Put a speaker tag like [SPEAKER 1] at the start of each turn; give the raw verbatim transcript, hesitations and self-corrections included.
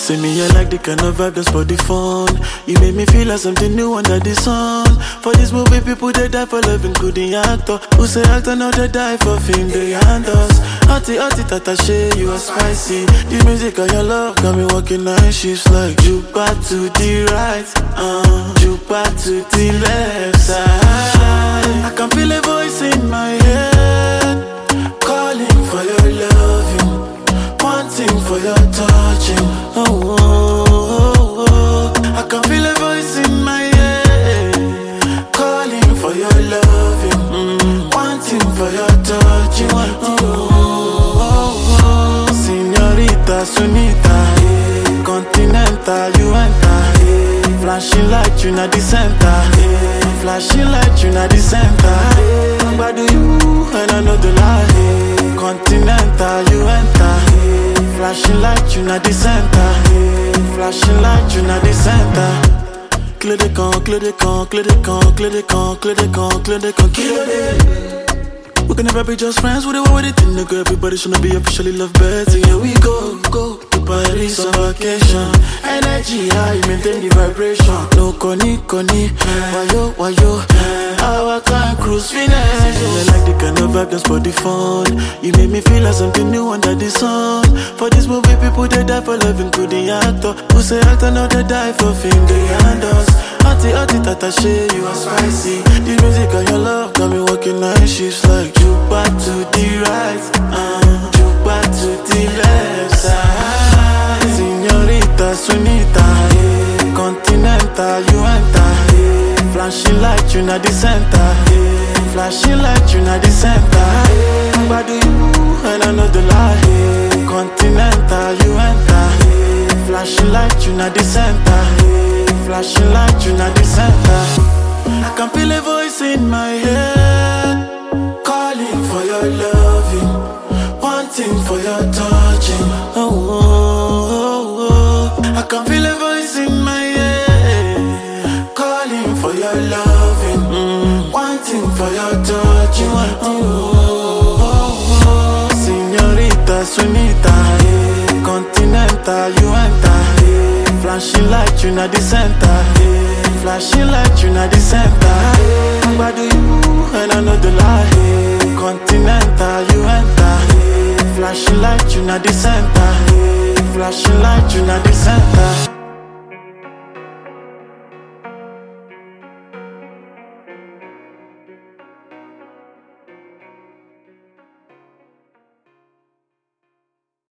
[SPEAKER 1] say me, I like the kind of vibe that's for the fun. You make me feel like something new under the sun. For this movie, people they die for love, including actor. Who say actor now they die for fame, they hand us. Auntie, auntie, tata, shey, you are spicy. The music and your love got me walking nine shifts like juke back to the right, uh, juke back to the left side. I can feel a voice in my head calling for your loving, wanting for your touching. Oh, oh, oh, oh. I can feel a voice in my head calling for your loving, mm, wanting for your touching. Oh, oh, oh, oh. Señorita Sunita, eh, Continental, you enter, eh, flashing light, you not the center, eh, flashing light, you not the center. Eh, but do you and I know the lie, eh, Continental, you enter, eh, flashing light, you not the center, eh, flashing light, you not the center. Clé des camps, clé des camps, clé des camps, clé des camps, clé des camps, clé des camps, kill it. We can never be just friends with it, what it in the girl. Everybody shouldn't be officially love birds. And here we go, go to Paris on vacation. Energy high, maintain the vibration. No koni, koni, wayo, wayo. Our kind cruise finish. I like the kind of vibe that's for the fun. You make me feel like something new under the sun. For this movie, people they die for love, including actor. Who say actor now they die for fame, they hand us. Auntie, auntie, tata, shey, you are spicy. The music and your love got me walking nine shifts like juke back to the right, uh, juke back to the left side. Señorita Sunita, eh, Continental, you enter, eh, flashing light, you not the center, eh, flashing light, you not the center. Eh, but do you and I know the lie, eh, Continental, you enter, eh, flashing light, you not the center, eh, flashing light, you not the center. I can feel a voice in my head calling for your loving, wanting for your touching. Oh, oh, oh, oh. I can feel a voice in my head calling for your loving, mm, wanting for your touching. Oh, oh, oh, oh. Señorita Sunita, eh, Continental, you enter, eh, flashing light, you not the center, eh, flashing light, you not the center. Eh, but do you and I know the lie, eh, Continental, you enter, eh, flashing light, you not the center, eh, flashing